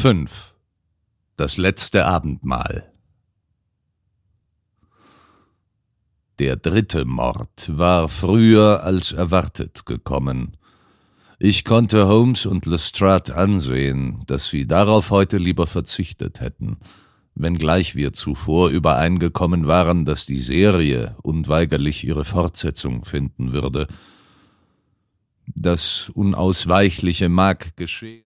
5. Das letzte Abendmahl. Der 3. Mord war früher als erwartet gekommen. Ich konnte Holmes und Lestrade ansehen, dass sie darauf heute lieber verzichtet hätten, wenngleich wir zuvor übereingekommen waren, dass die Serie unweigerlich ihre Fortsetzung finden würde. Das Unausweichliche mag geschehen.